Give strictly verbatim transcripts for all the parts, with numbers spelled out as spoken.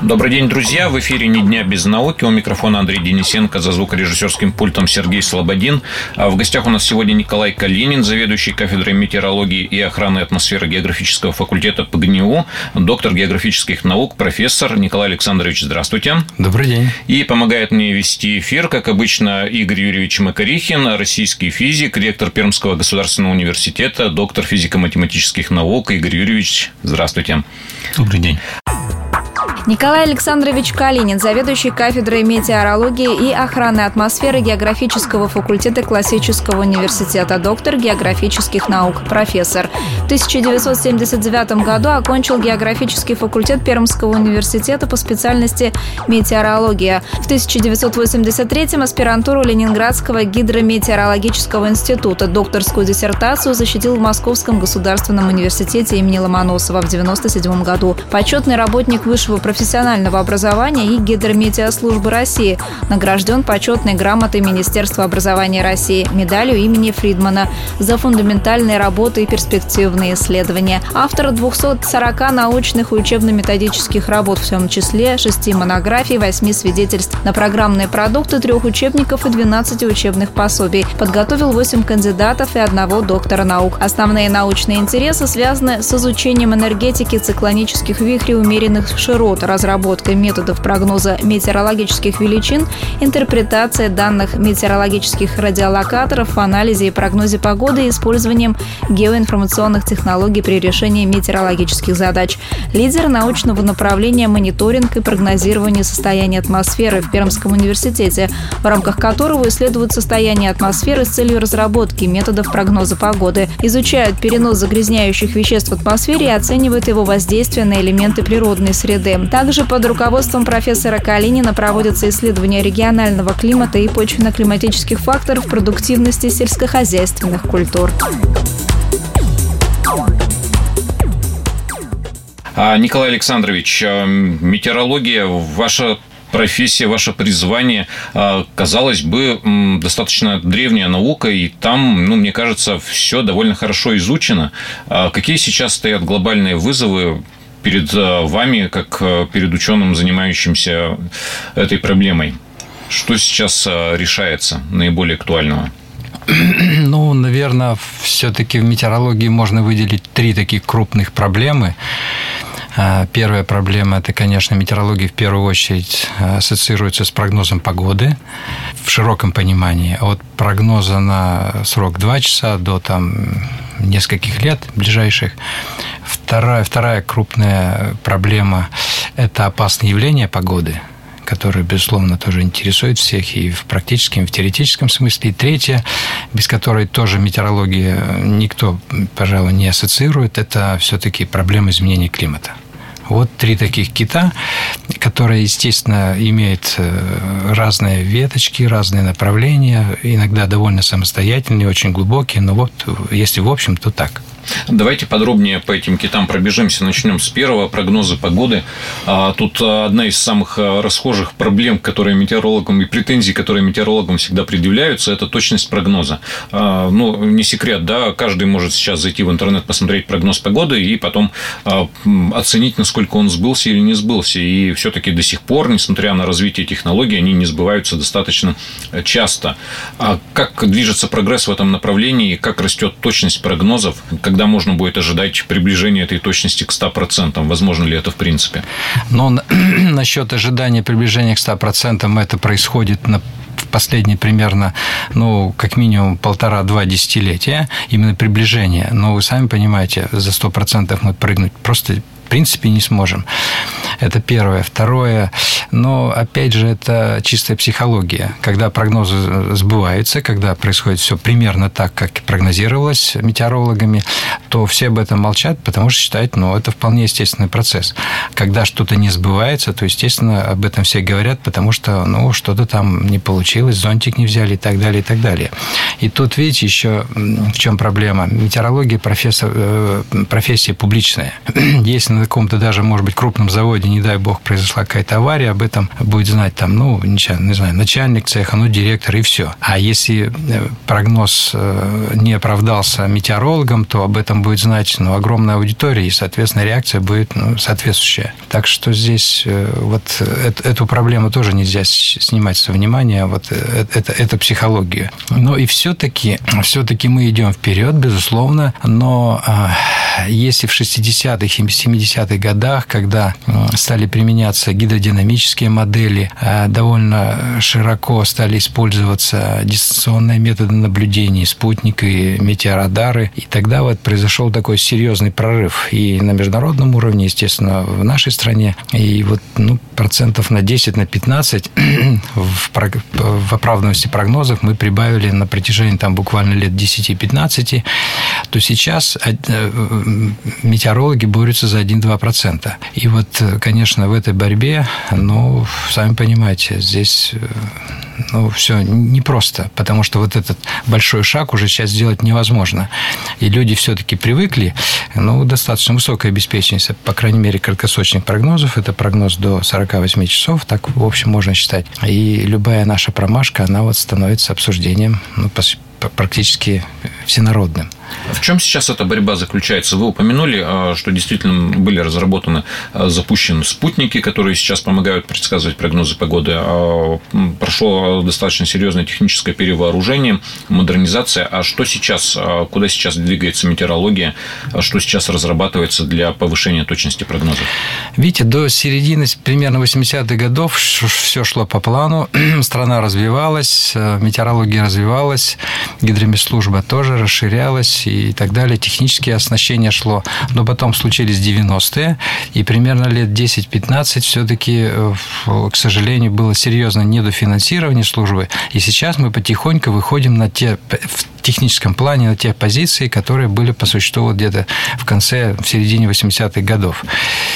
Добрый день, друзья. В эфире «Ни дня без науки». У микрофона Андрей Денисенко, за звукорежиссерским пультом Сергей Слободин. В гостях у нас сегодня Николай Калинин, заведующий кафедрой метеорологии и охраны атмосферы географического факультета ПГНИУ, доктор географических наук, профессор. Николай Александрович, здравствуйте. Добрый день. И помогает мне вести эфир, как обычно, Игорь Юрьевич Макарихин, российский физик, ректор Пермского государственного университета, доктор физико-математических наук. Игорь Юрьевич, здравствуйте. Добрый день. Николай Александрович Калинин, заведующий кафедрой метеорологии и охраны атмосферы географического факультета Классического университета, доктор географических наук, профессор. В тысяча девятьсот семьдесят девятом году окончил географический факультет Пермского университета по специальности метеорология. В тысяча девятьсот восемьдесят третьем аспирантуру Ленинградского гидрометеорологического института. Докторскую диссертацию защитил в Московском государственном университете имени Ломоносова в девяносто седьмом году. Почетный работник высшего профессионального профессионального образования и Гидрометеослужбы России. Награжден почетной грамотой Министерства образования России, медалью имени Фридмана за фундаментальные работы и перспективные исследования. Автор двухсот сорока научных и учебно-методических работ, в том числе шести монографий, восьми свидетельств на программные продукты, трех учебников и двенадцати учебных пособий. Подготовил восемь кандидатов и одного доктора наук. Основные научные интересы связаны с изучением энергетики циклонических вихрей умеренных широт, разработкой методов прогноза метеорологических величин, интерпретация данных метеорологических радиолокаторов в анализе и прогнозе погоды и использованием геоинформационных технологий при решении метеорологических задач. Лидер научного направления мониторинг и прогнозирование состояния атмосферы в Пермском университете, в рамках которого исследуют состояние атмосферы с целью разработки методов прогноза погоды, изучают перенос загрязняющих веществ в атмосфере и оценивают его воздействие на элементы природной среды. Также под руководством профессора Калинина проводятся исследования регионального климата и почвенно-климатических факторов продуктивности сельскохозяйственных культур. Николай Александрович, метеорология, ваша профессия, ваше призвание, казалось бы, достаточно древняя наука, и там, ну, мне кажется, все довольно хорошо изучено. Какие сейчас стоят глобальные вызовы перед вами, как перед ученым, занимающимся этой проблемой? Что сейчас решается наиболее актуального? Ну, наверное, все-таки в метеорологии можно выделить три таких крупных проблемы. Первая проблема – это, конечно, метеорология в первую очередь ассоциируется с прогнозом погоды в широком понимании. От прогноза на срок два часа до там нескольких лет ближайших. Вторая, вторая крупная проблема – это опасные явления погоды, которые, безусловно, тоже интересуют всех и в практическом, и в теоретическом смысле. И третья, без которой тоже метеорология никто, пожалуй, не ассоциирует, это все-таки проблема изменения климата. Вот три таких кита, которые, естественно, имеют разные веточки, разные направления, иногда довольно самостоятельные, очень глубокие, но вот если в общем, то так. Давайте подробнее по этим китам пробежимся. Начнем с первого – прогноза погоды. Тут одна из самых расхожих проблем, которые метеорологам, и претензий, которые метеорологам всегда предъявляются, это точность прогноза. Ну, не секрет, да, каждый может сейчас зайти в интернет, посмотреть прогноз погоды и потом оценить, насколько он сбылся или не сбылся. И все-таки до сих пор, несмотря на развитие технологий, они не сбываются достаточно часто. А как движется прогресс в этом направлении, как растет точность прогнозов, когда можно будет ожидать приближения этой точности к ста процентам? Возможно ли это в принципе? Но насчет ожидания приближения к ста процентам это происходит на в последние примерно, ну, как минимум полтора-два десятилетия, именно приближение. Но вы сами понимаете, за сто процентов мы прыгнуть просто в принципе не сможем. Это первое. Второе, но опять же, это чистая психология. Когда прогнозы сбываются, когда происходит все примерно так, как прогнозировалось метеорологами, то все об этом молчат, потому что считают, ну, это вполне естественный процесс. Когда что-то не сбывается, то, естественно, об этом все говорят, потому что, ну, что-то там не получилось, зонтик не взяли и так далее, и так далее. И тут, видите, еще в чем проблема. Метеорология профессор, профессия публичная. Если на каком-то даже, может быть, крупном заводе или, не дай бог, произошла какая-то авария, об этом будет знать там, ну, не знаю, начальник цеха, ну, директор и все. А если прогноз не оправдался метеорологом, то об этом будет знать, ну, огромная аудитория, и, соответственно, реакция будет, ну, соответствующая. Так что здесь вот эту проблему тоже нельзя снимать со внимания, вот это, это психология. Но и все-таки, все-таки мы идем вперед, безусловно, но если в шестидесятых и семидесятых годах, когда стали применяться гидродинамические модели, довольно широко стали использоваться дистанционные методы наблюдения, спутники, и метеорадары, и тогда вот произошел такой серьезный прорыв и на международном уровне, естественно, в нашей стране, и вот, ну, процентов на десять, на пятнадцать в, в оправданности прогнозов мы прибавили на протяжении там буквально лет десять-пятнадцать, то сейчас метеорологи борются за один-два процента. И вот, конечно, в этой борьбе, ну, сами понимаете, здесь, ну, все непросто, потому что вот этот большой шаг уже сейчас сделать невозможно. И люди все-таки привыкли, ну, достаточно высокая обеспеченность, по крайней мере, краткосрочных прогнозов, это прогноз до сорок восемь часов, так, в общем, можно считать. И любая наша промашка, она вот становится обсуждением, ну, практически всенародным. В чем сейчас эта борьба заключается? Вы упомянули, что действительно были разработаны, запущены спутники, которые сейчас помогают предсказывать прогнозы погоды. Прошло достаточно серьезное техническое перевооружение, модернизация. А что сейчас, куда сейчас двигается метеорология? Что сейчас разрабатывается для повышения точности прогнозов? Видите, до середины примерно восьмидесятых годов все шло по плану. Страна развивалась, метеорология развивалась, гидромедслужба тоже расширялась и так далее, техническое оснащение шло. Но потом случились девяностые, и примерно лет десять-пятнадцать все-таки, к сожалению, было серьезное недофинансирование службы, и сейчас мы потихоньку выходим на те, в техническом плане, на те позиции, которые были по существу где-то в конце, в середине восьмидесятых годов.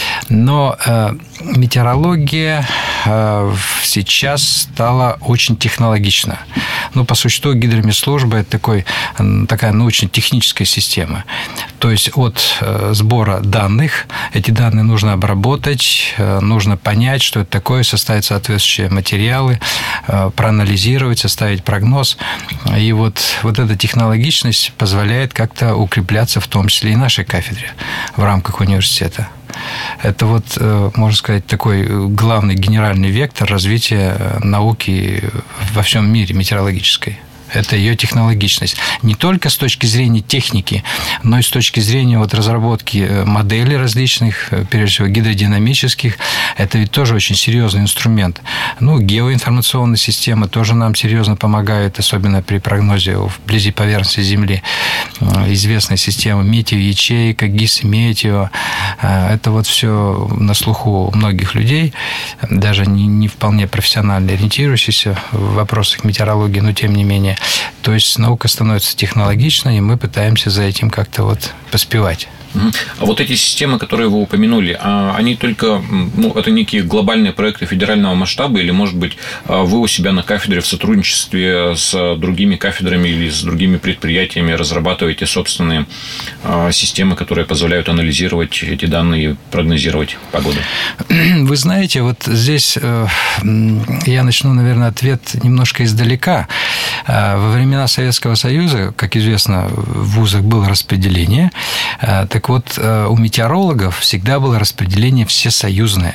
Но э, метеорология э, сейчас стала очень технологична. Ну, по существу гидромедслужба – это такой, такая научно-техническая система. То есть от э, сбора данных, эти данные нужно обработать, э, нужно понять, что это такое, составить соответствующие материалы, э, проанализировать, составить прогноз. И вот, вот эта технологичность позволяет как-то укрепляться в том числе и нашей кафедре в рамках университета. Это вот, можно сказать, такой главный генеральный вектор развития науки во всем мире метеорологической. Это ее технологичность. Не только с точки зрения техники, но и с точки зрения вот разработки моделей различных, прежде всего гидродинамических. Это ведь тоже очень серьезный инструмент. Ну, геоинформационная система тоже нам серьезно помогает, особенно при прогнозе вблизи поверхности Земли. Известная система метеоячейка, ГИС-метео. Это вот все на слуху многих людей, даже не, не вполне профессионально ориентирующихся в вопросах метеорологии, но тем не менее. То есть наука становится технологичной, и мы пытаемся за этим как-то вот поспевать. А вот эти системы, которые вы упомянули, они только, ну, это некие глобальные проекты федерального масштаба, или, может быть, вы у себя на кафедре в сотрудничестве с другими кафедрами или с другими предприятиями разрабатываете собственные системы, которые позволяют анализировать эти данные и прогнозировать погоду? Вы знаете, вот здесь я начну, наверное, ответ немножко издалека. Во времена Советского Союза, как известно, в вузах было распределение. Так вот, у метеорологов всегда было распределение всесоюзное.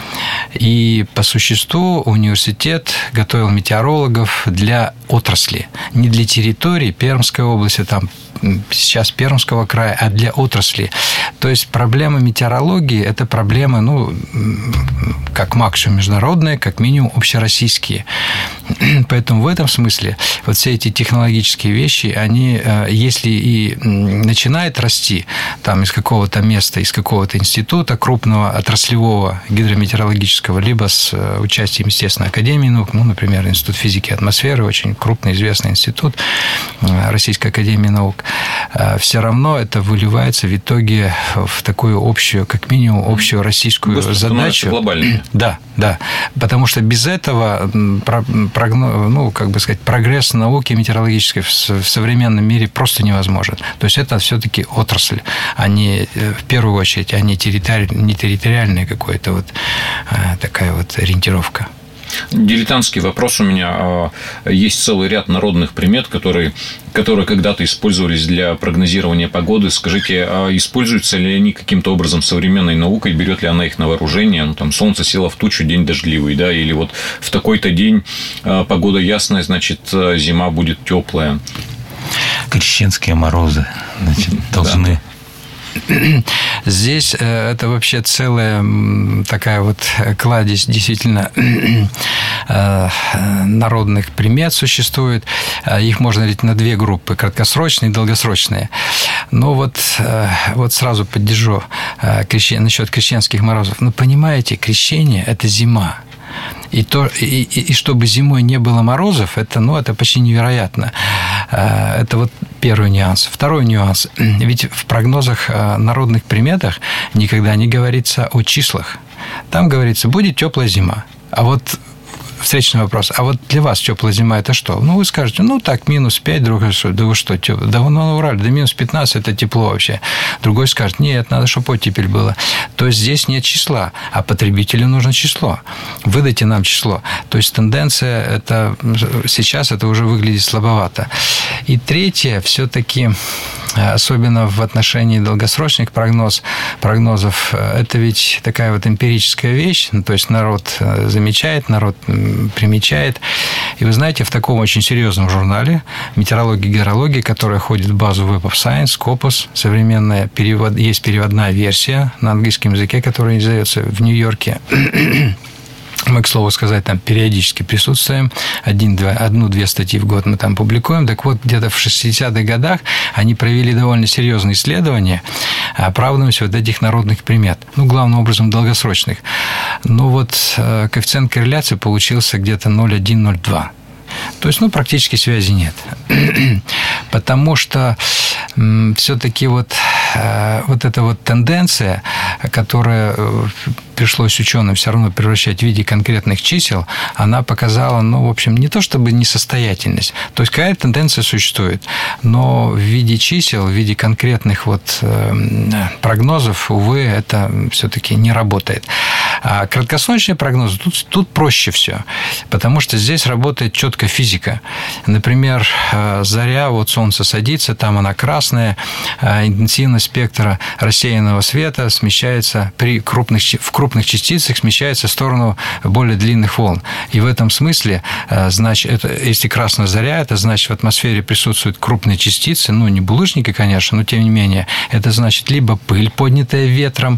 И по существу университет готовил метеорологов для отрасли, не для территории Пермской области, там сейчас Пермского края, а для отрасли. То есть проблема метеорологии – это проблемы, ну, как максимум международные, как минимум общероссийские. Поэтому в этом смысле вот все эти технологические вещи, они, если и начинают расти там из какого-то места, из какого-то института крупного отраслевого гидрометеорологического, либо с участием, естественно, Академии наук, ну, например, Институт физики и атмосферы, очень крупный известный институт Российской Академии наук, все равно это выливается в итоге в такую общую, как минимум, общую российскую задачу. Глобальная. Да, да. Потому что без этого прогноз, ну, как бы сказать, прогресс науки метеорологической в современном мире просто невозможен. То есть это все-таки отрасль, а не, в первую очередь, а не, территори... не территориальная какая-то вот такая вот ориентировка. Дилетантский вопрос у меня. Есть целый ряд народных примет, которые, которые когда-то использовались для прогнозирования погоды. Скажите, а используются ли они каким-то образом современной наукой? Берет ли она их на вооружение? Ну, там, солнце село в тучу, день дождливый, да? Или вот в такой-то день погода ясная, значит, зима будет теплая. Крещенские морозы, значит, должны... Да. Здесь это вообще целая такая вот кладезь действительно народных примет существует. Их можно делить на две группы – краткосрочные и долгосрочные. Но вот, вот сразу поддержу насчет крещенских морозов. Ну, понимаете, крещение – это зима. И, то, и, и чтобы зимой не было морозов, это, ну, это почти невероятно. Это вот первый нюанс. Второй нюанс. Ведь в прогнозах, народных приметах никогда не говорится о числах. Там говорится, будет теплая зима. А вот встречный вопрос. А вот для вас теплая зима – это что? Ну, вы скажете, ну, так, минус пять, другой скажет, да вы что, теп... да вы на Урале, да минус пятнадцать – это тепло вообще. Другой скажет, нет, надо, чтобы оттепель было. То есть здесь нет числа, а потребителю нужно число. Выдайте нам число. То есть тенденция – это сейчас это уже выглядит слабовато. И третье, все-таки, особенно в отношении долгосрочных прогноз, прогнозов, это ведь такая вот эмпирическая вещь. То есть народ замечает, народ примечает. И вы знаете, в таком очень серьезном журнале «Метеорология и гидрология», которая входит в базу Web of Science, Scopus, современная, перевод, есть переводная версия на английском языке, которая издается в Нью-Йорке. Мы, к слову сказать, там периодически присутствуем. Один-два, одну-две статьи в год мы там публикуем. Так вот, где-то в шестидесятых годах они провели довольно серьезные исследования оправданности вот этих народных примет. Ну, главным образом, долгосрочных. Ну, вот коэффициент корреляции получился где-то ноль целых одна десятая - ноль целых две десятых. То есть, ну, практически связи нет. Потому что все-таки вот, вот эта вот тенденция, которая пришлось ученым все равно превращать в виде конкретных чисел, она показала, ну, в общем, не то чтобы несостоятельность. То есть, какая тенденция существует, но в виде чисел, в виде конкретных вот прогнозов, увы, это все-таки не работает. А краткосрочные прогнозы, тут, тут проще все, потому что здесь работает четко физика. Например, заря, вот солнце садится, там она красная, интенсивность спектра рассеянного света смещается при крупных, в крупных частицах смещается в сторону более длинных волн. И в этом смысле, значит, это, если красная заря, это значит, в атмосфере присутствуют крупные частицы, ну, не булыжники, конечно, но тем не менее, это значит либо пыль, поднятая ветром,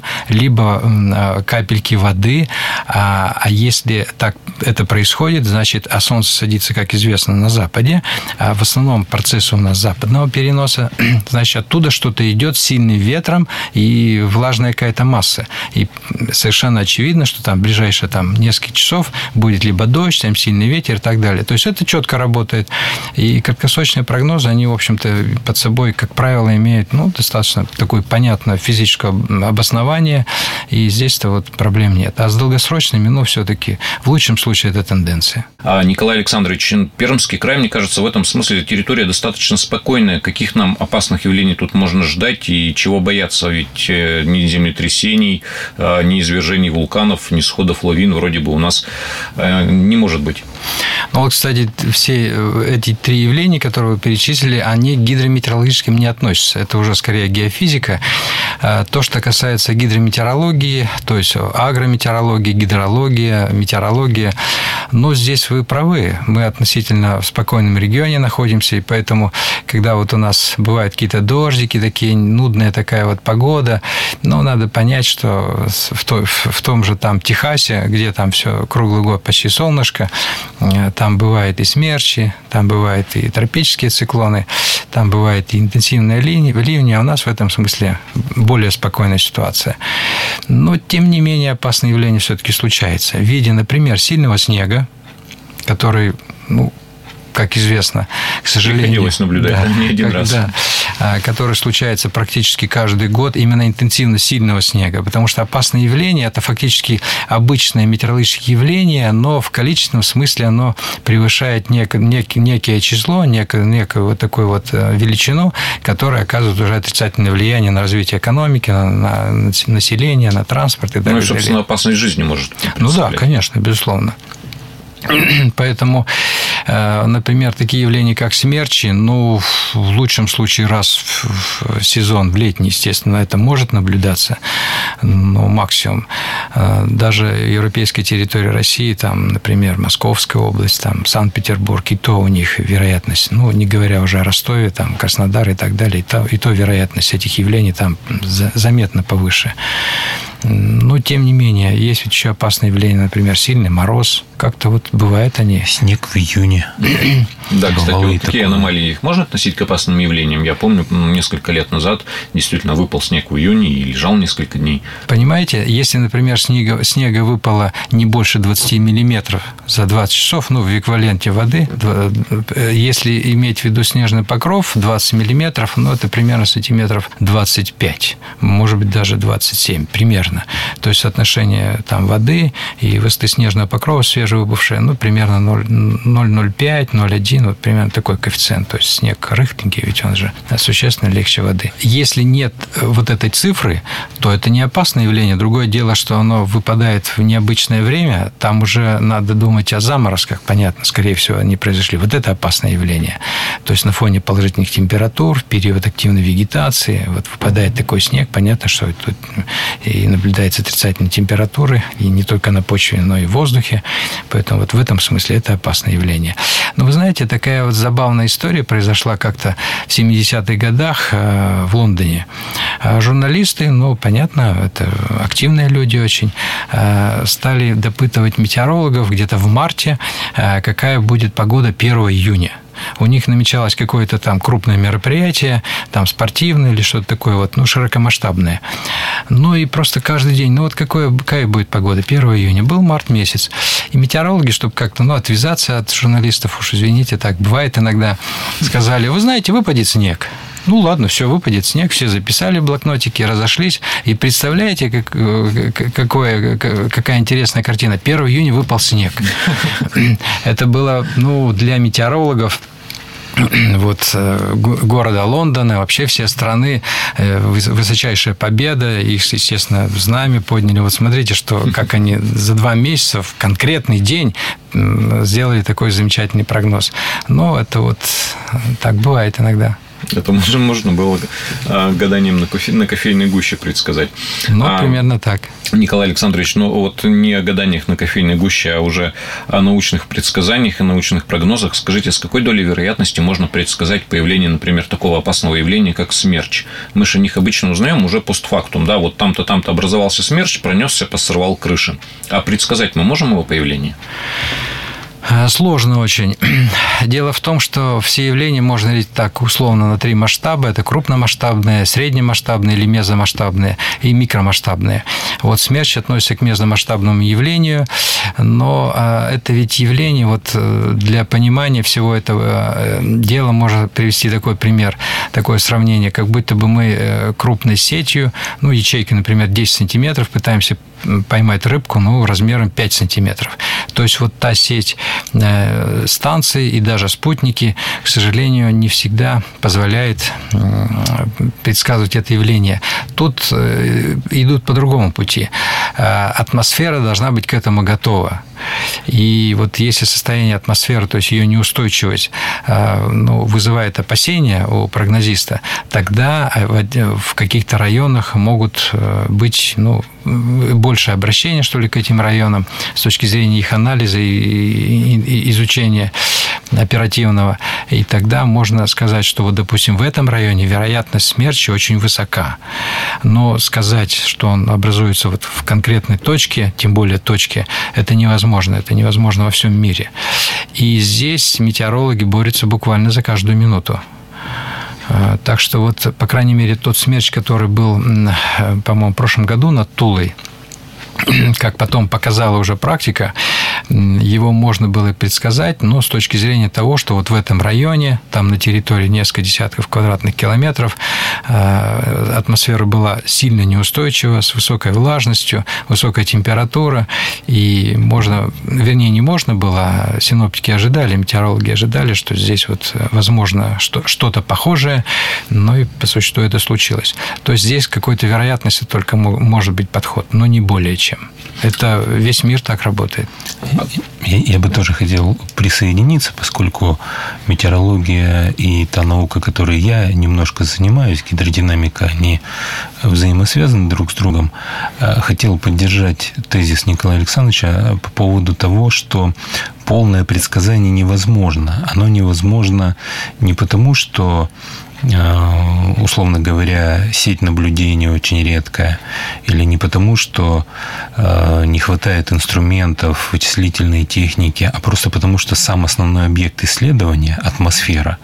либо капельки воды, а, а если так это происходит, значит, а солнце садится, как известно, на западе, а в основном процесс у нас западного переноса, значит, оттуда что-то идет сильным ветром и влажная какая-то масса. И совершенно очевидно, что там в ближайшие там, несколько часов будет либо дождь, там сильный ветер и так далее. То есть это четко работает. И краткосрочные прогнозы, они, в общем-то, под собой, как правило, имеют ну, достаточно такое понятное физическое обоснование, и здесь-то вот проблем нет. А с долгосрочными, ну, все-таки в лучшем случае это тенденция. А, Николай Александрович, Пермский край, мне кажется, в этом смысле территория достаточно спокойная. Каких нам опасных явлений тут можно ждать и чего бояться? Ведь ни землетрясений, ни извержений вулканов, ни сходов лавин вроде бы у нас не может быть. Ну, вот, кстати, все эти три явления, которые вы перечислили, они к гидрометеорологическим не относятся. Это уже скорее геофизика. То, что касается гидрометеорологии, то есть агрометеорологии, гидрология, метеорология, но здесь вы правы. Мы относительно в спокойном регионе находимся, и поэтому, когда вот у нас бывают какие-то дождики, такие нудная такая вот погода, ну, надо понять, что в, то, в том же там Техасе, где там все круглый год почти солнышко, там бывают и смерчи, там бывают и тропические циклоны, там бывают и интенсивные ливни, а у нас в этом смысле более спокойная ситуация. Но, тем не менее, опасные явления все-таки случаются. В виде, например, сильного снега, который, ну, как известно, к сожалению... Приходилось наблюдать да, не один как, раз. Да, который случается практически каждый год, именно интенсивность сильного снега, потому что опасное явление – это фактически обычное метеорологическое явление, но в количественном смысле оно превышает нек, нек, некое число, некое, некую вот такую вот величину, которая оказывает уже отрицательное влияние на развитие экономики, на, на население, на транспорт и так далее. Ну и, собственно, опасность жизни может представлять. Ну да, конечно, безусловно. Поэтому, например, такие явления, как смерчи, ну, в лучшем случае раз в сезон, в летний, естественно, это может наблюдаться, но максимум. Даже европейская территория России, там, например, Московская область, там, Санкт-Петербург, и то у них вероятность, ну, не говоря уже о Ростове, там, Краснодар и так далее, и то, и то вероятность этих явлений там заметно повыше. Но, тем не менее, есть ведь еще опасные явления, например, сильный мороз. Как-то вот бывает они. Снег в июне. Да, кстати, вот такие аномалии, их можно относить к опасным явлениям? Я помню, несколько лет назад действительно выпал снег в июне и лежал несколько дней. Понимаете, если, например, снега, снега выпало не больше двадцати миллиметров за двадцать часов, ну, в эквиваленте воды, если иметь в виду снежный покров двадцать миллиметров, ну, это примерно сантиметров двадцать пять, может быть, даже двадцать семь, примерно. То есть соотношение там воды и высоты снежного покрова свежевыпавшее, ну, примерно ноль целых ноль пять - ноль целых один, вот примерно такой коэффициент. То есть снег рыхленький, ведь он же существенно легче воды. Если нет вот этой цифры, то это не опасное явление. Другое дело, что оно выпадает в необычное время, там уже надо думать о заморозках, понятно, скорее всего, они произошли. Вот это опасное явление. То есть на фоне положительных температур, в период активной вегетации, вот выпадает такой снег, понятно, что тут и наблюдается отрицательные температуры, и не только на почве, но и в воздухе. Поэтому вот в этом смысле это опасное явление. Но вы знаете, такая вот забавная история произошла как-то в семидесятых годах в Лондоне. Журналисты, ну, понятно, это активные люди очень, стали допытывать метеорологов где-то в марте, какая будет погода первого июня. У них намечалось какое-то там крупное мероприятие, там спортивное или что-то такое вот, ну, широкомасштабное. Ну, и просто каждый день, ну, вот какое, какая будет погода первого июня? Был март месяц. И метеорологи, чтобы как-то, ну, отвязаться от журналистов, уж извините, так бывает иногда, сказали, вы знаете, выпадет снег. Ну, ладно, все, выпадет снег, все записали блокнотики, разошлись. И представляете, как, какое, какая интересная картина. первого июня выпал снег. Это было, ну, для метеорологов вот, города Лондона, вообще все страны, высочайшая победа, их, естественно, в знамя подняли. Вот смотрите, что, как они за два месяца в конкретный день сделали такой замечательный прогноз. Но это вот так бывает иногда. Это можно было гаданием на, кофе, на кофейной гуще предсказать. Ну, а, примерно так. Николай Александрович, ну вот не о гаданиях на кофейной гуще, а уже о научных предсказаниях и научных прогнозах. Скажите, с какой долей вероятности можно предсказать появление, например, такого опасного явления, как смерч? Мы же о них обычно узнаем уже постфактум, да, вот там-то, там-то образовался смерч, пронесся, посорвал крыши. А предсказать мы можем его появление? Сложно очень. Дело в том, что все явления можно делить так условно на три масштаба. Это крупномасштабные, среднемасштабные или мезомасштабные и микромасштабные. Вот смерч относится к мезомасштабному явлению, но это ведь явление, вот для понимания всего этого дела можно привести такой пример, такое сравнение, как будто бы мы крупной сетью, ну, ячейкой, например, десять сантиметров, пытаемся поймать рыбку, ну, размером пять сантиметров. То есть вот та сеть станций и даже спутники, к сожалению, не всегда позволяет предсказывать это явление. Тут идут по другому пути. Атмосфера должна быть к этому готова. И вот если состояние атмосферы, то есть ее неустойчивость, ну, вызывает опасения у прогнозиста, тогда в каких-то районах могут быть, ну, больше обращения, что ли, к этим районам с точки зрения их анализа и изучения оперативного. И тогда можно сказать, что вот, допустим, в этом районе вероятность смерчи очень высока. Но сказать, что он образуется вот в конкретной точке, тем более точке, это невозможно. Это невозможно во всем мире. И здесь метеорологи борются буквально за каждую минуту. Так что вот, по крайней мере, тот смерч, который был, по-моему, в прошлом году над Тулой, как потом показала уже практика, его можно было предсказать, но с точки зрения того, что вот в этом районе, там на территории несколько десятков квадратных километров, атмосфера была сильно неустойчива, с высокой влажностью, высокая температура, и можно, вернее, не можно было, а синоптики ожидали, метеорологи ожидали, что здесь вот возможно что-то похожее, но и по существу это случилось. То есть здесь какой-то вероятности только может быть подход, но не более чем. Это весь мир так работает. Я, я бы тоже хотел присоединиться, поскольку метеорология и та наука, которой я немножко занимаюсь, гидродинамика, они взаимосвязаны друг с другом. Хотел поддержать тезис Николая Александровича по поводу того, что полное предсказание невозможно. Оно невозможно не потому, что, условно говоря, сеть наблюдения очень редкая, или не потому, что не хватает инструментов, вычислительной техники, а просто потому, что сам основной объект исследования, атмосфера,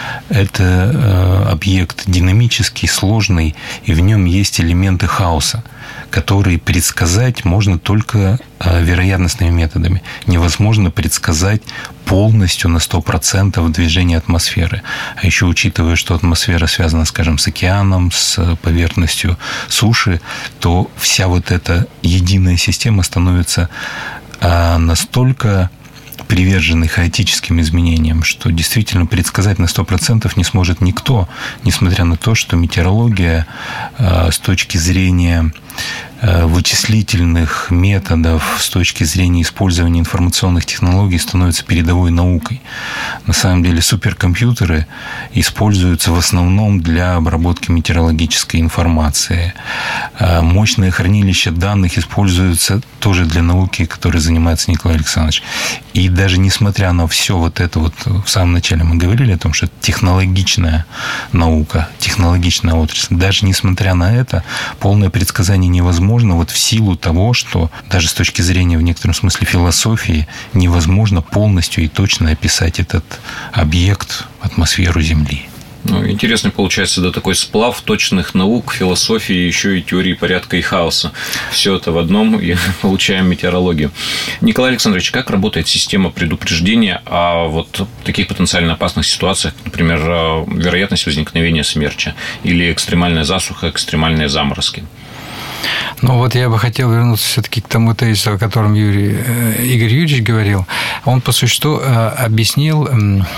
это объект динамический, сложный, и в нем есть элементы хаоса, которые предсказать можно только вероятностными методами. Невозможно предсказать полностью на сто процентов движение атмосферы. А еще учитывая, что атмосфера связана, скажем, с океаном, с поверхностью суши, то вся вот эта единая система становится настолько приверженный хаотическим изменениям, что действительно предсказать на сто процентов не сможет никто, несмотря на то, что метеорология с точки зрения вычислительных методов, с точки зрения использования информационных технологий становится передовой наукой. На самом деле суперкомпьютеры используются в основном для обработки метеорологической информации. Мощные хранилища данных используются тоже для науки, которой занимается Николай Александрович. И даже несмотря на все вот это, вот в самом начале мы говорили о том, что это технологичная наука, технологичная отрасль, даже несмотря на это, полное предсказание невозможно, вот в силу того, что даже с точки зрения в некотором смысле философии невозможно полностью и точно описать этот объект, атмосферу Земли. Ну, интересный получается, да, такой сплав точных наук, философии, еще и теории порядка и хаоса. Все это в одном, и получаем метеорологию. Николай Александрович, как работает система предупреждения о вот таких потенциально опасных ситуациях, например, вероятность возникновения смерча или экстремальная засуха, экстремальные заморозки? Ну, вот я бы хотел вернуться все-таки к тому тезису, о котором Юрий, Игорь Юрьевич говорил. Он, по существу, объяснил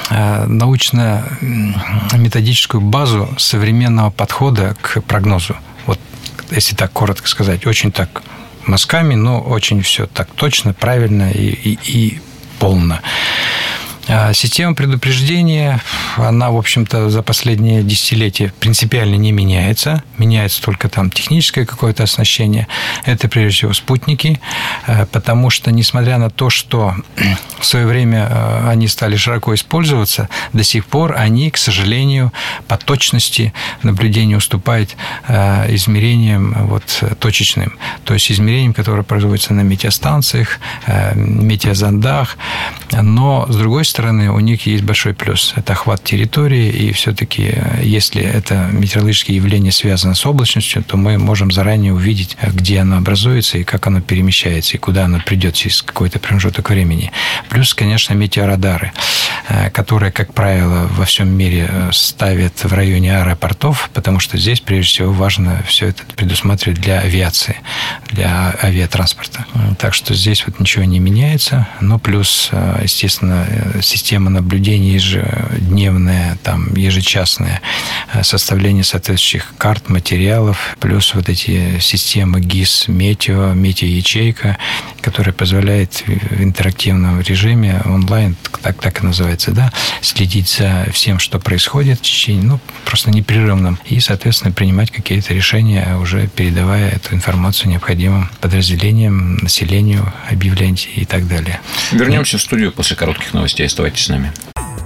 научно-методическую базу современного подхода к прогнозу. Вот, если так коротко сказать, очень так мазками, но очень все так точно, правильно и, и, и полно. Система предупреждения, она, в общем-то, за последние десятилетия принципиально не меняется. Меняется только там техническое какое-то оснащение. Это, прежде всего, спутники, потому что, несмотря на то, что в свое время они стали широко использоваться, до сих пор они, к сожалению, по точности наблюдения уступают измерениям вот, точечным. То есть измерениям, которые производятся на метеостанциях, метеозондах. Но, с другой стороны, стороны, у них есть большой плюс. Это охват территории, и все-таки, если это метеорологические явления связаны с облачностью, то мы можем заранее увидеть, где оно образуется, и как оно перемещается, и куда оно придет через какой-то промежуток времени. Плюс, конечно, метеорадары, которые, как правило, во всем мире ставят в районе аэропортов, потому что здесь, прежде всего, важно все это предусматривать для авиации, для авиатранспорта. Так что здесь вот ничего не меняется, но плюс, естественно, система наблюдения ежедневная, там, ежечасная, составление соответствующих карт, материалов, плюс вот эти системы ГИС, метео, метеоячейка, которая позволяет в интерактивном режиме онлайн, так, так и называется, да, следить за всем, что происходит в течение, ну, просто непрерывном, и, соответственно, принимать какие-то решения, уже передавая эту информацию необходимым подразделениям, населению, объявлять и так далее. Вернемся в студию после коротких новостей. Оставайтесь с нами.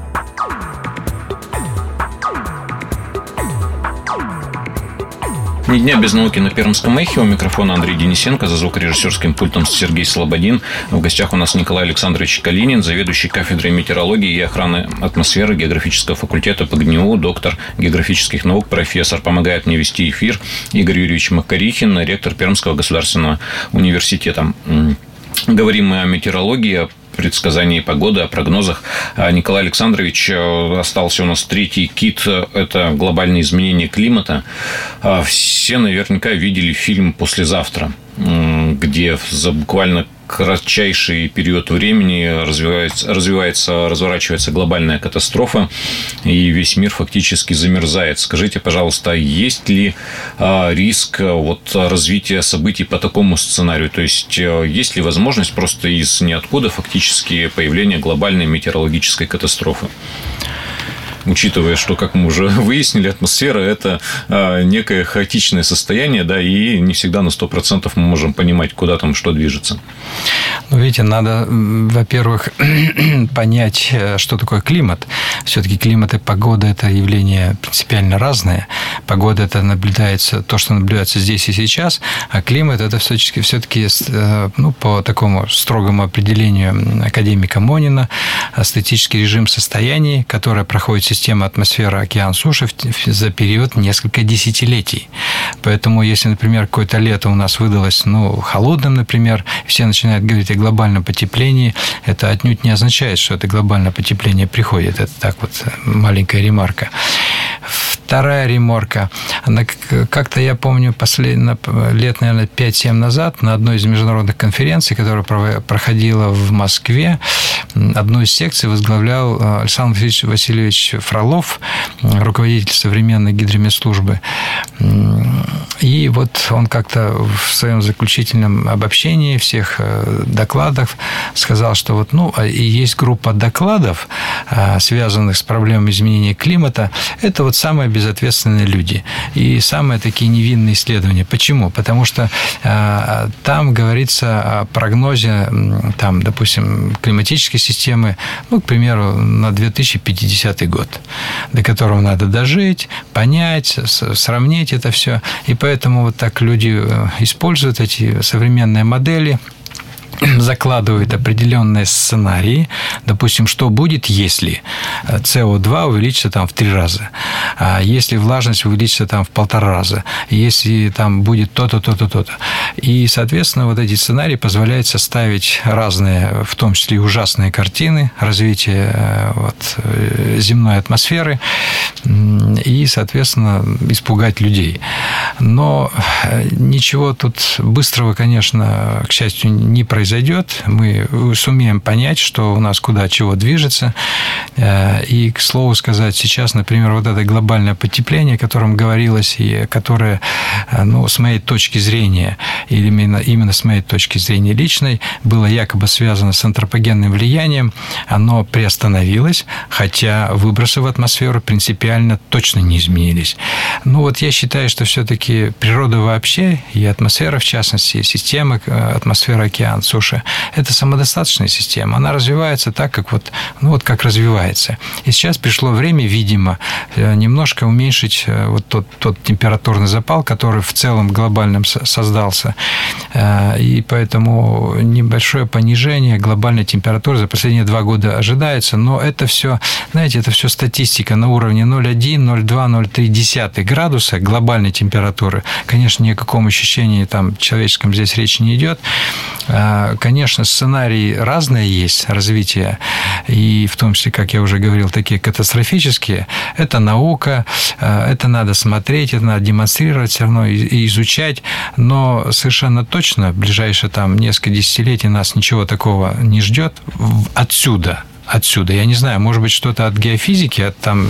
Ни дня без науки на Пермском эхе. У микрофона Андрей Денисенко, за звукорежиссерским пультом Сергей Слободин. В гостях у нас Николай Александрович Калинин, заведующий кафедрой метеорологии и охраны атмосферы географического факультета ПГНИУ, доктор географических наук, профессор. Помогает мне вести эфир Игорь Юрьевич Макарихин, ректор Пермского государственного университета. говорим мы о метеорологии, о предсказании погоды, о прогнозах. Николай Александрович, остался у нас третий кит – это глобальные изменения климата. Все наверняка видели фильм «Послезавтра», где за буквально кратчайший период времени развивается, развивается, разворачивается глобальная катастрофа, и весь мир фактически замерзает. Скажите, пожалуйста, есть ли риск вот развития событий по такому сценарию? То есть, есть ли возможность просто из ниоткуда фактически появления глобальной метеорологической катастрофы? Учитывая, что, как мы уже выяснили, атмосфера – это некое хаотичное состояние, да, и не всегда на сто процентов мы можем понимать, куда там что движется. Ну, видите, надо, во-первых, понять, что такое климат. Все-таки климат и погода – это явления принципиально разные. Погода – это наблюдается, то, что наблюдается здесь и сейчас, а климат – это все-таки, все-таки ну, по такому строгому определению академика Монина, статический режим состояний, которое проходит система атмосфера, океан, суша за период несколько десятилетий. Поэтому, если, например, какое-то лето у нас выдалось ну, холодным, например, все начинают говорить о глобальном потеплении, это отнюдь не означает, что это глобальное потепление приходит. Это так вот маленькая ремарка. Вторая ремарка. Как-то я помню, последние лет, наверное, пять-семь назад на одной из международных конференций, которая проходила в Москве, одну из секций возглавлял Александр Васильевич Фролов, руководитель современной гидрометслужбы. И вот он как-то в своем заключительном обобщении всех докладов сказал, что вот, ну, и есть группа докладов, связанных с проблемой изменения климата, это вот самые безответственные люди и самые такие невинные исследования. Почему? Потому что там говорится о прогнозе, там, допустим, климатической системы, ну, к примеру, на две тысячи пятидесятый год, до которого надо дожить, понять, сравнить это все. И поэтому вот так люди используют эти современные модели, закладывают определенные сценарии, допустим, что будет, если си о два увеличится там в три раза, а если влажность увеличится там в полтора раза, если там будет то-то, то-то, то-то. И, соответственно, вот эти сценарии позволяют составить разные, в том числе и ужасные картины развития вот, земной атмосферы и, соответственно, испугать людей. Но ничего тут быстрого, конечно, к счастью, не произойдет. Мы сумеем понять, что у нас куда чего движется. И, к слову сказать, сейчас, например, вот это глобальное потепление, о котором говорилось, и которое, ну, с моей точки зрения, или именно, именно с моей точки зрения личной, было якобы связано с антропогенным влиянием, оно приостановилось, хотя выбросы в атмосферу принципиально точно не изменились. Ну, вот я считаю, что все-таки природа вообще, и атмосфера, в частности, и система атмосфера, океан, суша, это самодостаточная система. Она развивается так, как вот, ну, вот как развивается. И сейчас пришло время, видимо, немножко уменьшить вот тот, тот температурный запал, который в целом глобальном создался. И поэтому небольшое понижение глобальной температуры за последние два года ожидается. Но это все, знаете, это все статистика на уровне ноль целых одна, ноль целых два, ноль целых три десятых градуса глобальной температуры. Конечно, ни о каком ощущении там человеческом здесь речи не идет. Конечно, сценарии разные есть развития, и в том числе, как я уже говорил, такие катастрофические. Это наука, это надо смотреть, это надо демонстрировать все равно и изучать, но совершенно точно в ближайшие там несколько десятилетий нас ничего такого не ждет отсюда. Отсюда. Я не знаю, может быть, что-то от геофизики, от, там,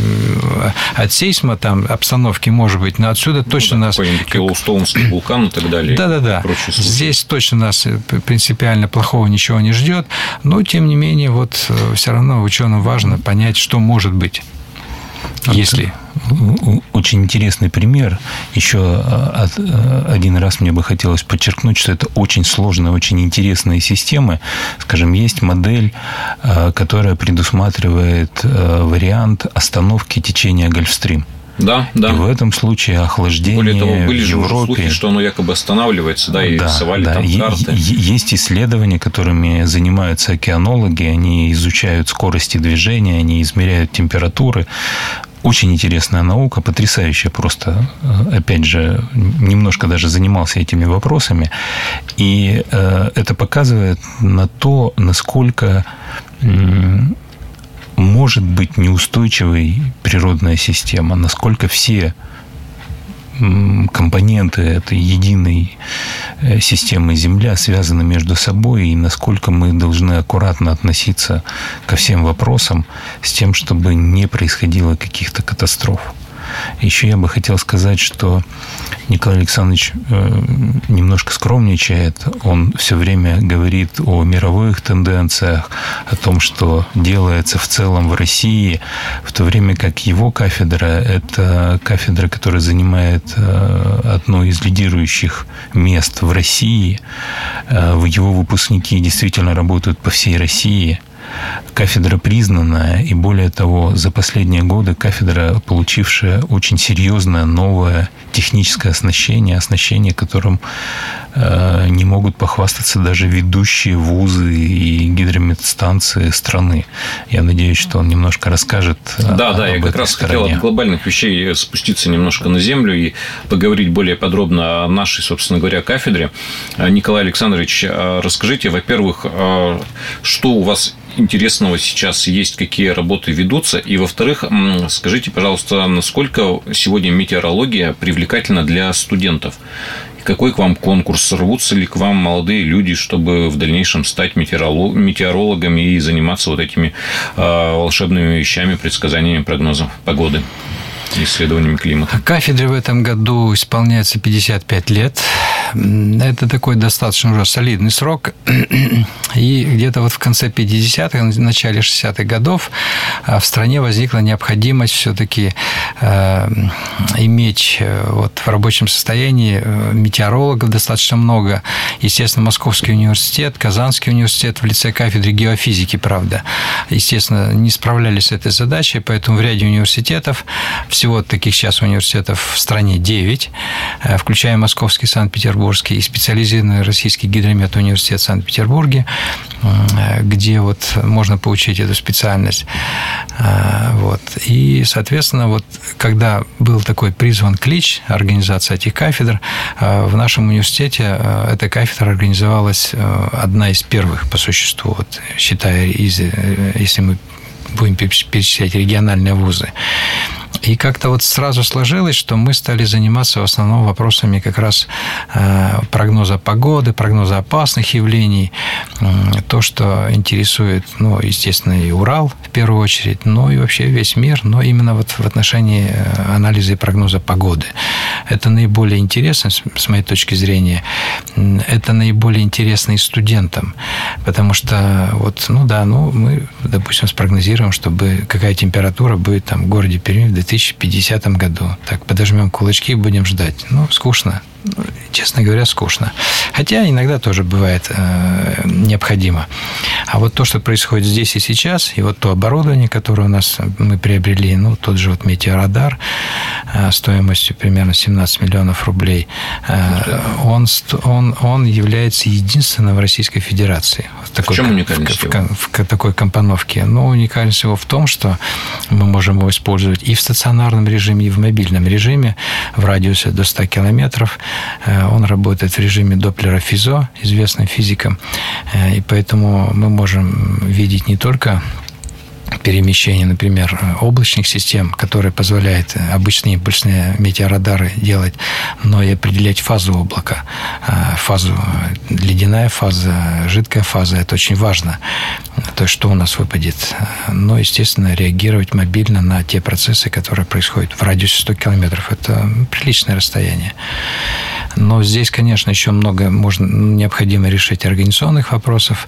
от сейсма, там, обстановки, может быть, но отсюда точно ну, да, нас... Как Йеллоустоунский вулкан и так далее. Да-да-да. Здесь точно нас принципиально плохого ничего не ждет, но, тем не менее, вот все равно ученым важно понять, что может быть, если... Очень интересный пример. Еще один раз мне бы хотелось подчеркнуть, что это очень сложная, очень интересная система. Скажем, есть модель, которая предусматривает вариант остановки течения Гольфстрим. Да, да. И в этом случае охлаждение Более того, были в же Европе... уже слухи, что оно якобы останавливается, да, и да, рисовали да. там карты. Есть исследования, которыми занимаются океанологи, они изучают скорости движения, они измеряют температуры. очень интересная наука, потрясающая просто. Опять же, немножко даже занимался этими вопросами. И это показывает на то, насколько может быть неустойчивой природная система, насколько все компоненты этой единой системы Земля связаны между собой, и насколько мы должны аккуратно относиться ко всем вопросам с тем, чтобы не происходило каких-то катастроф. Еще я бы хотел сказать, что Николай Александрович немножко скромничает. Он все время говорит о мировых тенденциях, о том, что делается в целом в России, в то время как его кафедра – это кафедра, которая занимает одно из лидирующих мест в России. Его выпускники действительно работают по всей России. Кафедра признанная, и более того, за последние годы кафедра, получившая очень серьезное новое техническое оснащение, оснащение, которым э, не могут похвастаться даже ведущие вузы и гидрометстанции страны. Я надеюсь, что он немножко расскажет. Да, об да, я как раз стороне. хотел от глобальных вещей спуститься немножко на землю и поговорить более подробно о нашей, собственно говоря, кафедре. Николай Александрович, расскажите, во-первых, что у вас интересного сейчас есть, какие работы ведутся, и, во-вторых, скажите, пожалуйста, насколько сегодня метеорология привлекательна для студентов? Какой к вам конкурс? Рвутся ли к вам молодые люди, чтобы в дальнейшем стать метеорологами и заниматься вот этими волшебными вещами, предсказаниями, прогнозом погоды, исследованиями климата? Кафедре в этом году исполняется пятьдесят пять лет. Это такой достаточно уже солидный срок. И где-то вот в конце пятидесятых, в начале шестидесятых годов в стране возникла необходимость все-таки иметь вот в рабочем состоянии метеорологов достаточно много. Естественно, Московский университет, Казанский университет в лице кафедры геофизики, правда, естественно, не справлялись с этой задачей, поэтому в ряде университетов, всего таких сейчас университетов в стране девять, включая Московский, Санкт-Петербургский и специализированный Российский гидрометуниверситет в Санкт-Петербурге, где вот можно получить эту специальность. Вот. И, соответственно, вот когда был такой призван клич организации этих кафедр, в нашем университете эта кафедра организовалась одна из первых по существу, вот, считая, если мы будем перечислять региональные вузы. И как-то вот сразу сложилось, что мы стали заниматься в основном вопросами как раз прогноза погоды, прогноза опасных явлений, то, что интересует, ну, естественно, и Урал в первую очередь, но и вообще весь мир, но именно вот в отношении анализа и прогноза погоды. Это наиболее интересно, с моей точки зрения, это наиболее интересно и студентам, потому что вот, ну да, ну мы, допустим, спрогнозируем, чтобы какая температура будет там в городе Перми в две тысячи пятидесятом году. Так, подожмем кулачки и будем ждать. Ну, скучно. Честно говоря, скучно. Хотя иногда тоже бывает э, необходимо. А вот то, что происходит здесь и сейчас, и вот то оборудование, которое у нас мы приобрели, ну, тот же вот метеорадар э, стоимостью примерно семнадцать миллионов рублей, э, он, он, он является единственным в Российской Федерации. В, такой, в чем уникальность в, в, в, в такой компоновке? Ну, уникальность его в том, что мы можем его использовать и в стационарном режиме, и в мобильном режиме в радиусе до ста километров. Он работает в режиме Доплера-Физо, известным физикам, и поэтому мы можем видеть не только перемещение, например, облачных систем, которые позволяют обычные импульсные метеорадары делать, но и определять фазу облака. Фазу, ледяная фаза, жидкая фаза, это очень важно. То есть, что у нас выпадет. Но, естественно, реагировать мобильно на те процессы, которые происходят в радиусе ста километров. Это приличное расстояние. Но здесь, конечно, еще много можно, необходимо решить организационных вопросов,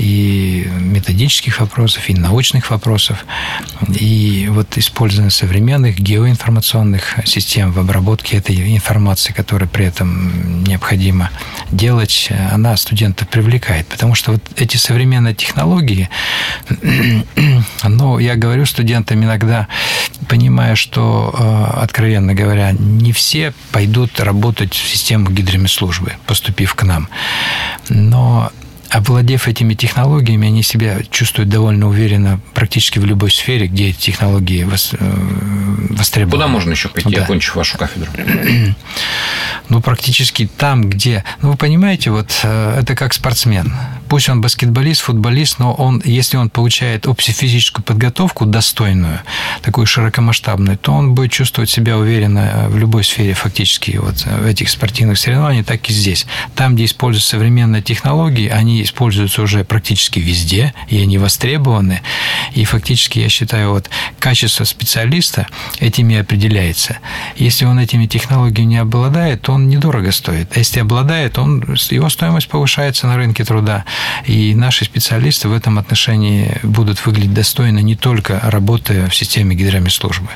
и методических вопросов, и научных вопросов. И вот использование современных геоинформационных систем в обработке этой информации, которая при этом необходимо делать, она студентов привлекает. Потому что вот эти современные технологии, ну, я говорю студентам иногда, понимая, что, откровенно говоря, не все пойдут работать в систему гидрометслужбы, поступив к нам. Но овладев этими технологиями, они себя чувствуют довольно уверенно практически в любой сфере, где эти технологии востребованы. Куда можно еще пойти, да. окончив вашу кафедру? Ну, практически там, где... Ну, вы понимаете, вот это как спортсмен. Пусть он баскетболист, футболист, но он, если он получает общефизическую подготовку достойную, такую широкомасштабную, то он будет чувствовать себя уверенно в любой сфере фактически вот в этих спортивных соревнованиях, так и здесь. Там, где используются современные технологии, они используются уже практически везде, и они востребованы. И фактически, я считаю, вот качество специалиста этими определяется. Если он этими технологиями не обладает, то он недорого стоит. А если обладает, он, его стоимость повышается на рынке труда. И наши специалисты в этом отношении будут выглядеть достойно, не только работая в системе гидромедслужбы.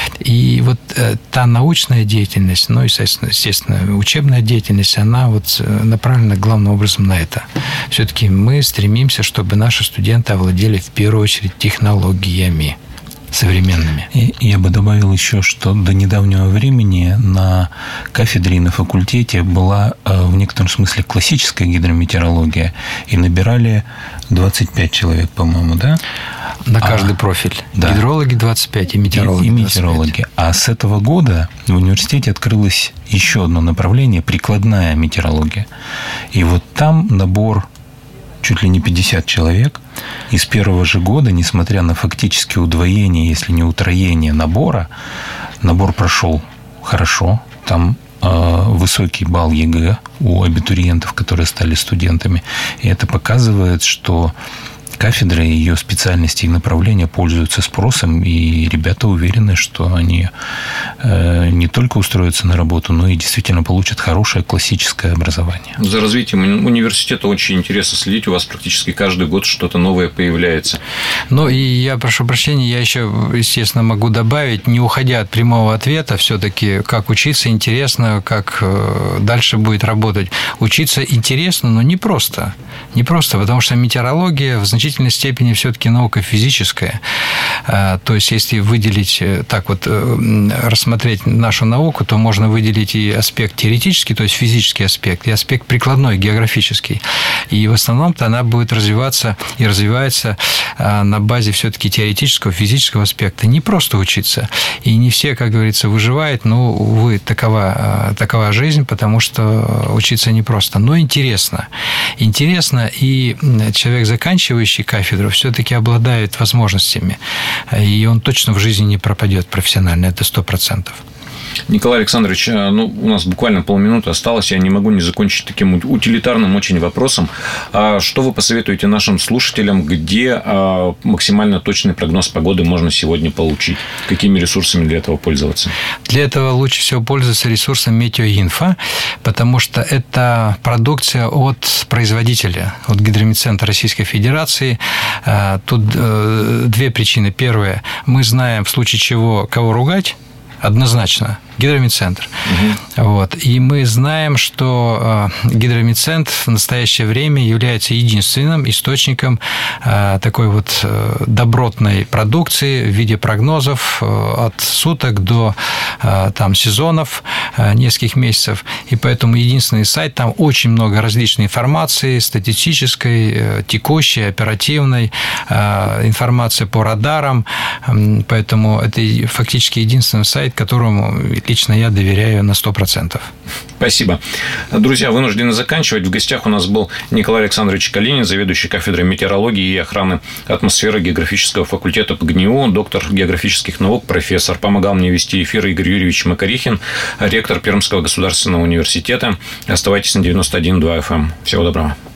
И вот та научная деятельность, ну, естественно, учебная деятельность, она вот направлена главным образом на это. Все-таки мы стремимся, чтобы наши студенты овладели в первую очередь технологиями современными. И я бы добавил еще, что до недавнего времени на кафедре и на факультете была в некотором смысле классическая гидрометеорология, и набирали двадцать пять человек, по-моему, да? На каждый а, профиль. Да. Гидрологи двадцать пять и метеорологи. И, и метеорологи. А с этого года в университете открылось еще одно направление – прикладная метеорология. И вот там набор чуть ли не пятьдесят человек. И с первого же года, несмотря на фактически удвоение, если не утроение набора, набор прошел хорошо. Там э, высокий балл ЕГЭ у абитуриентов, которые стали студентами. И это показывает, что кафедра и ее специальности и направления пользуются спросом, и ребята уверены, что они не только устроятся на работу, но и действительно получат хорошее классическое образование. За развитием университета очень интересно следить. У вас практически каждый год что-то новое появляется. Ну, и я прошу прощения, я еще, естественно, могу добавить, не уходя от прямого ответа, все-таки как учиться интересно, как дальше будет работать. Учиться интересно, но не просто. Не просто, потому что метеорология в значительной В значительной степени все-таки наука физическая. То есть, если выделить, так вот, рассмотреть нашу науку, то можно выделить и аспект теоретический, то есть физический аспект, и аспект прикладной, географический. И в основном-то она будет развиваться и развивается на базе все-таки теоретического, физического аспекта. Не просто учиться. И не все, как говорится, выживают, но, увы, такова, такова жизнь, потому что учиться непросто. Но интересно. Интересно, и человек, заканчивающий кафедру, все-таки обладает возможностями, и он точно в жизни не пропадет профессионально, это сто процентов. Николай Александрович, ну, у нас буквально полминуты осталось, я не могу не закончить таким утилитарным очень вопросом. Что вы посоветуете нашим слушателям, где максимально точный прогноз погоды можно сегодня получить? Какими ресурсами для этого пользоваться? Для этого лучше всего пользоваться ресурсом Метеоинфо, потому что это продукция от производителя, от Гидромедцентра Российской Федерации. Тут две причины. Первая, мы знаем, в случае чего, кого ругать, однозначно. Гидромедцентр. Угу. Вот. И мы знаем, что Гидромедцентр в настоящее время является единственным источником такой вот добротной продукции в виде прогнозов от суток до там, сезонов, нескольких месяцев. И поэтому единственный сайт, там очень много различной информации, статистической, текущей, оперативной, информация по радарам. Поэтому это фактически единственный сайт, которому лично я доверяю на сто процентов. Спасибо. Друзья, вынуждены заканчивать. В гостях у нас был Николай Александрович Калинин, заведующий кафедрой метеорологии и охраны атмосферы географического факультета ПГНИУ, доктор географических наук, профессор. Помогал мне вести эфир Игорь Юрьевич Макарихин, ректор Пермского государственного университета. Оставайтесь на девяносто один и два эф эм. Всего доброго.